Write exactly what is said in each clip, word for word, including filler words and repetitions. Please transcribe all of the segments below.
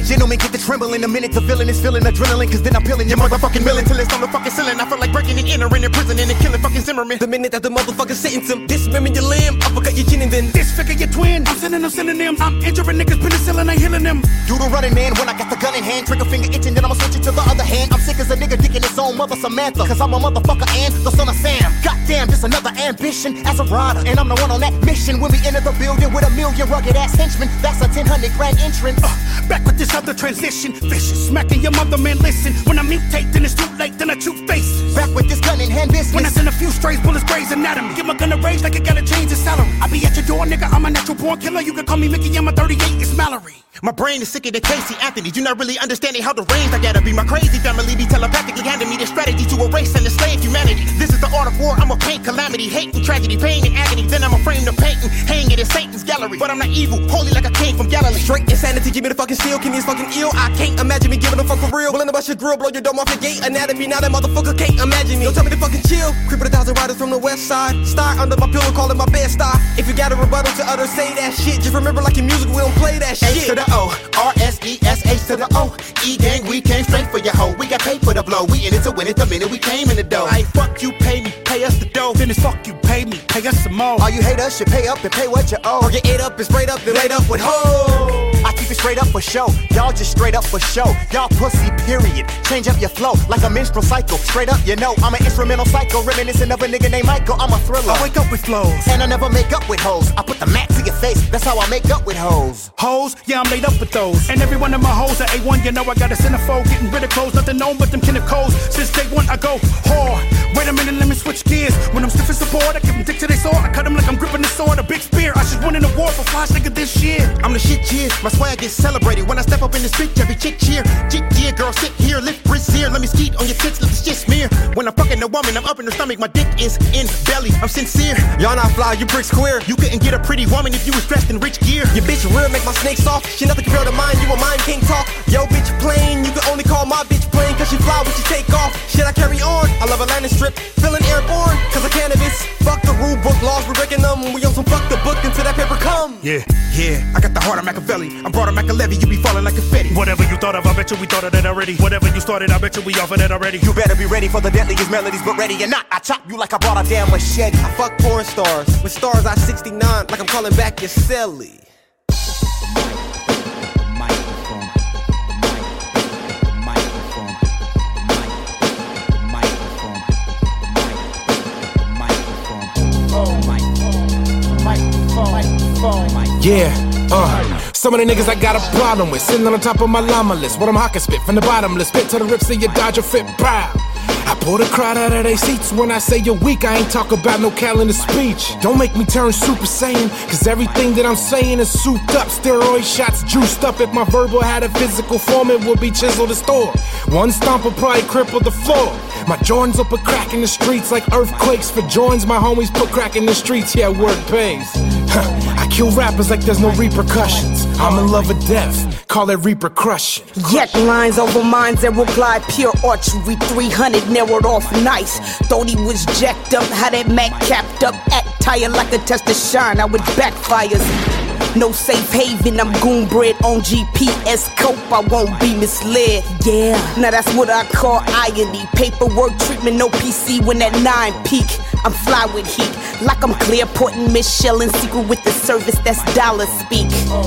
gentleman, get the trembling. The minute the villain is feeling adrenaline, cause then I'm peeling your motherfucking million till it's on the fucking ceiling. I feel like breaking and entering in prison and then killing fucking Zimmerman. The minute that the motherfucker sentence him, dismember your limb, uppercut your chin and then disfigure your twin. I'm sending them synonyms. I'm injuring niggas, penicillin ain't healing them. You the running man when I got the gun in hand, trigger finger itching, then I'ma switch it to the other hand. I'm sick as a nigga dicking his own mother Samantha, cause I'm a motherfucker and the son of Sam. Goddamn, just another ambition as a rider, and I'm the one on that mission. When we enter the building with a million rugged ass henchmen, that's a ten hundred grand entrance. Uh, back with this other transition, vicious, smacking your mother, man, listen. When I mutate, then it's too late, then I choose faces. Back with this gun in hand business. When I send a few strays, bullets graze anatomy. Get my gun a rage like it gotta change its salary. I be at your door, nigga, I'm a natural born killer. You can call me Mickey, I'm a thirty-eight, it's Mallory. My brain is sicker than Casey Anthony. You not really understanding how deranged I gotta be. My crazy family be telepathically handing me the strategy to erase and enslave humanity. This is the art of war, I'ma paint calamity, hate and tragedy, pain and agony. Then I'ma frame the paint and hang it in Satan's gallery. But I'm not evil, holy like I came from Galilee. Straight insanity, give me the fucking steel, Kenny is fucking ill. I can't imagine me giving a fuck for real. Willing to bust your grill, blow your dome off your gate. Anatomy, now that motherfucker can't imagine me. Don't tell me to fucking chill. Creeping a thousand riders from the west side. Star under my pillow, calling my bed star. If you got a rebuttal to others, say that shit. Just remember like in music, we don't play that shit. H to the O, R S E S H to the O. E-gang, we came straight for your hoe. We got paid for the blow. We in it to win it the minute we came in the dough. I fuck you, pay me, pay us the dough. Then it's fuck you, pay me, pay us some more. All you haters should pay up and pay what you owe. Or get ate up and sprayed up and laid up with hoes. I keep it straight up for show. Y'all just straight up for show. Y'all pussy, period. Change up your flow like a menstrual cycle. Straight up, you know, I'm an instrumental psycho. Reminiscent of a nigga named Michael. I'm a thriller. I wake up with flows. And I never make up with hoes. I put the mat to your face. That's how I make up with hoes. Hoes? Yeah, I'm laid up with those. And every one of my hoes are A one. You know I got a centerfold. Getting rid of clothes. Nothing known but them kind of codes. Since day one, I go hard. Wait a minute, let me switch gears. When I'm stiff as a board, I give them dick to their sword. I cut them like I'm gripping the sword. A big spear. I should win an award for flash nigga this year. I'm the shit, yeah. My swag gets celebrated. When I step up in this bitch, every chick cheer. Chick, yeah, girl, sit here, lift wrist here. Let me skeet on your tits, let the shit smear. When I'm fucking a woman, I'm up in her stomach. My dick is in belly, I'm sincere. Y'all not fly, you bricks queer. You couldn't get a pretty woman if you was dressed in rich gear. Your bitch real, make my snakes off. She nothing compared to mine, you a mine king talk. Yo, bitch plain, you can only call my bitch plain. Cause she fly when she take off. Shit, I carry on, I love a landing strip. Feeling airborne, cause of cannabis. Fuck the rule book laws, we're breaking them. We on some fuck the book until that paper come. Yeah, yeah, I got the heart of Machiavelli. I'm broad of Machiavelli, you be falling like confetti. Whatever you thought of, I bet you we thought of that already. Whatever you started, I bet you we off of that already. You better be ready for the deadliest melodies, but ready or not, I chop you like I brought a damn machete. I fuck porn stars, with stars I sixty-nine, like I'm calling back your celly. Yeah, uh, some of the niggas I got a problem with, sitting on the top of my llama list. What I'm hawking spit from the bottomless pit to the rips of your Dodger fit, pow. I pull the crowd out of their seats when I say you're weak. I ain't talk about no calendar speech. Don't make me turn Super Saiyan, cause everything that I'm saying is souped up. Steroid shots juiced up. If my verbal had a physical form, it would be chiseled to store. One stomp would probably cripple the floor. My Jordans will put crack in the streets like earthquakes. For joins, my homies put crack in the streets. Yeah, word pays. I kill rappers like there's no repercussions. I'm in love with death, call it repercussion. Yak lines over mines that reply pure archery. three hundred narrowed off nice. Thought he was jacked up, how that Mac capped up. Act tired like a test of shine, how it backfires. No safe haven, I'm goon bred on G P S cope, I won't be misled. Yeah, now that's what I call irony. Paperwork treatment, no P C when that nine peak. I'm fly with heat, like I'm Clearporting Michelle in secret with the service that's dollar speak.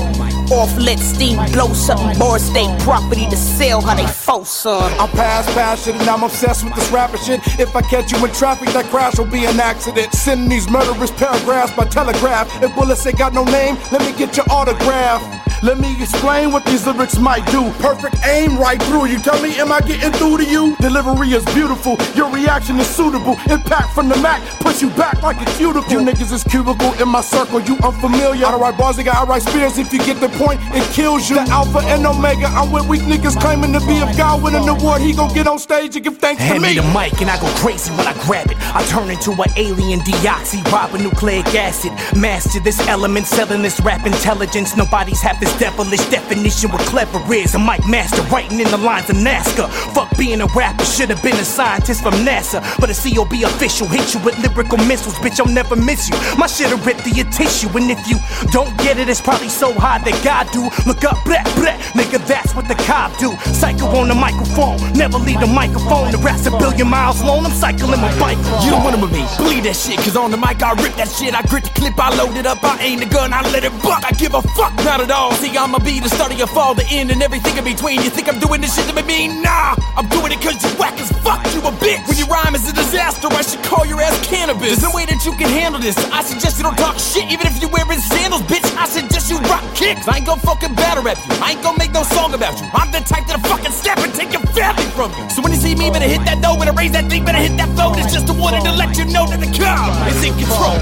Off let steam blow something, more state property to sell, how they false son. I'm past passion and I'm obsessed with this rapper shit. If I catch you in traffic, that crash will be an accident. Sending these murderous paragraphs by telegraph. If bullets ain't got no name, let me get your autograph. Let me explain what these lyrics might do. Perfect aim right through you. Tell me, am I getting through to you? Delivery is beautiful, your reaction is suitable. Impact from the Mac, push you back like a cuticle. You niggas is cubicle in my circle, you unfamiliar. I don't write bars, nigga, I write spears. If you get the point, it kills you. The alpha and omega, I'm with weak niggas claiming to be of God. With an award, he gon' get on stage and give thanks Hand to me. Hand me the mic and I go crazy when I grab it. I turn into an alien deoxyribonucleic acid. Master this element, selling this rap intelligence. Nobody's half as this devilish definition what clever is. A mic master writing in the lines of NASCAR. Fuck being a rapper, should've been a scientist from NASA. But a C O B official hit you with lyrical missiles, bitch, I'll never miss you. My shit'll rip through your tissue, and if you don't get it, it's probably so high that God do. Look up, bleh, bleh, nigga, that's what the cop do. Psycho on the microphone, never leave the microphone. The rap's a billion miles long, I'm cycling my bike. You don't want it with me, believe that shit, cause on the mic I rip that shit. I grit the clip, I load it up, I aim the gun, I let it buck. I give a fuck, not at all. See, I'ma be the start of your fall, the end, and everything in between. You think I'm doing this shit to make me? Nah, I'm doing it cause you whack as fuck, you a bitch. When your rhyme is a disaster, I should call your ass cannabis. There's no way that you can handle this. I suggest you don't talk shit, even if you wearing sandals, bitch. I suggest you rock kicks. I ain't gon' fucking battle rap you. I ain't gon' make no song about you. I'm the type that'll fucking step and take your family from you. So when you see me, better hit that dough, better raise that thing, better hit that flow. It's just a warning to let you know that the cow is in control.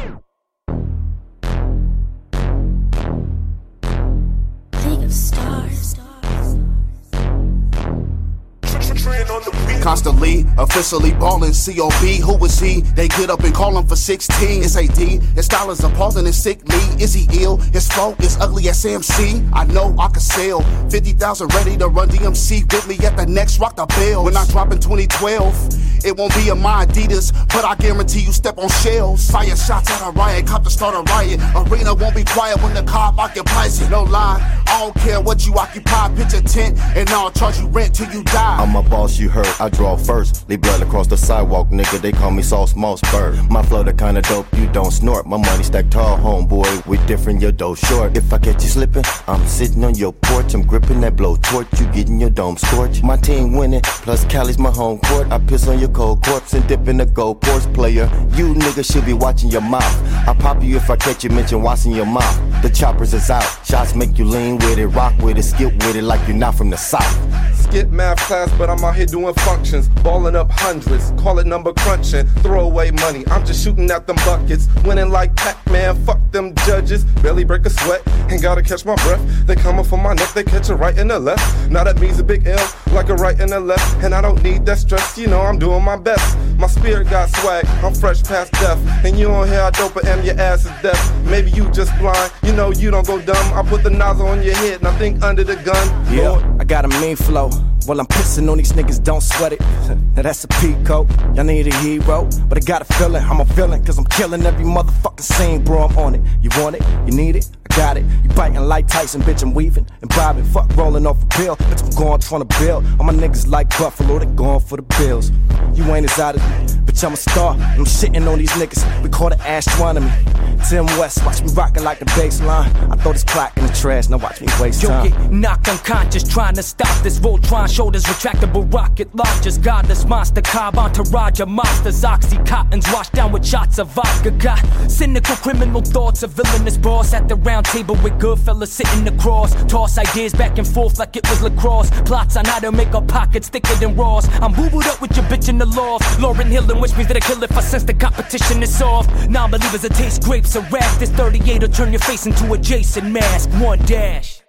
Constantly, officially ballin', C O B, who is he? They get up and call him for sixteen. It's A D, his style is appalling and sickly. Is he ill? His flow is ugly as M C. I know I could sell fifty thousand ready to run D M C with me at the next Rock the Bell. When I drop in twenty twelve, it won't be in my Adidas, but I guarantee you step on shells. Fire shots at a riot, cop to start a riot. Arena won't be quiet when the cop occupies it. No lie, I don't care what you occupy. Pitch a tent and I'll charge you rent till you die. I'm a boss, you heard. I draw first, leave blood across the sidewalk, nigga. They call me Sauce Moss Bird. My flow the kinda dope you don't snort. My money stacked tall, homeboy. We different, your dough short. If I catch you slipping, I'm sitting on your porch. I'm gripping that blowtorch, you getting your dome scorched. My team winning, plus Cali's my home court. I piss on your cold corpse and dip in the gold porch player. You niggas should be watching your mouth. I pop you if I catch you mention washing your mouth. The choppers is out, shots make you lean with it, rock with it, skip with it like you're not from the south. Skip math class, but I'm out here doing functions, balling up hundreds, call it number crunching, throw away money, I'm just shooting at them buckets, winning like Pac-Man, fuck them judges, barely break a sweat, ain't gotta catch my breath, they coming for my neck, they catch a right and a left, now that means a big L, like a right and a left, and I don't need that stress, you know I'm doing my best, my spirit got swag, I'm fresh past death, and you don't hear I dope and am your ass is deaf, maybe you just blind, you know you don't go dumb, I put the nozzle on your head, and I think under the gun, yeah, Lord. I got a mean flow. Well, I'm pissing on these niggas, don't sweat it. Now that's a peacoat, y'all need a hero. But I got a feeling, I'm a villain, cause I'm killing every motherfucking scene, bro, I'm on it. You want it, you need it, I got it. You biting like Tyson, bitch, I'm weaving and bobbing. Fuck rolling off a bill, bitch, I'm going trying to build. All my niggas like Buffalo, they going for the bills. You ain't as out of me, bitch, I'm a star. I'm shitting on these niggas, we call it astronomy. Tim West, watch me rockin' like the baseline. I throw this clock in the trash, now watch me waste time. Yo, get knocked unconscious, trying to stop this Voltron. Shoulders retractable rocket launchers. Godless monster, cob entourage of monsters. Oxycontins washed down with shots of vodka. Got cynical criminal thoughts, a villainous boss. At the round table with good fellas sitting across. Toss ideas back and forth like it was lacrosse. Plots on how to make our pockets thicker than Ross. I'm boo-booed up with your bitch in the loft. Lauryn Hill, which means that I kill if I sense the competition is soft. Non-believers that taste grapes or rap. This thirty-eight will turn your face into a Jason mask. One dash.